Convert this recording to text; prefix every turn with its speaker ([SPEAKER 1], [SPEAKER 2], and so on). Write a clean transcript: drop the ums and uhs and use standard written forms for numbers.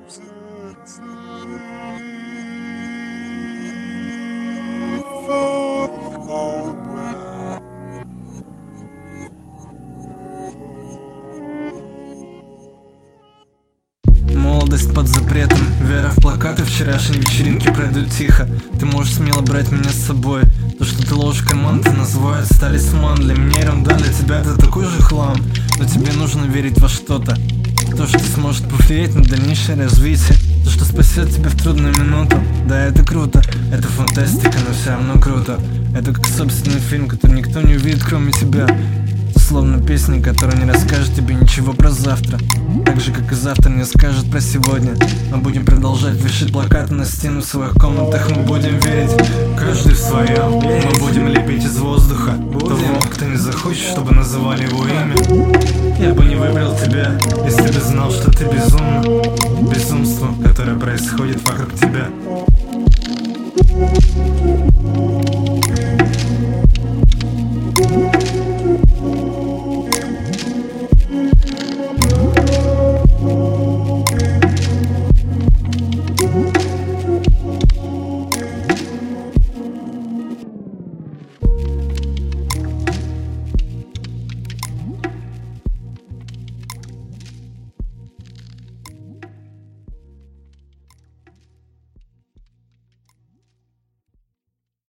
[SPEAKER 1] Молодость под запретом, вера в плакаты, вчерашние вечеринки пройдут тихо. Ты можешь смело брать меня с собой. То, что ты ложкой манты называют талисман. Для меня ерунда, для тебя это такой же хлам. Но тебе нужно верить во что-то, то, что сможет повлиять на дальнейшее развитие, то, что спасет тебя в трудную минуту. Да, это круто, это фантастика, но все равно круто. Это как собственный фильм, который никто не увидит, кроме тебя. Словно песня, которая не расскажет тебе ничего про завтра, так же, как и завтра не скажет про сегодня. Мы будем продолжать вешать плакаты на стену в своих комнатах. Мы будем верить, каждый в своем. Мы будем лепить из воздуха того, кто не захочет, чтобы называли его имя. Я бы не выбрал тебя, если бы знал, что ты безумна. Безумство, которое происходит вокруг тебя.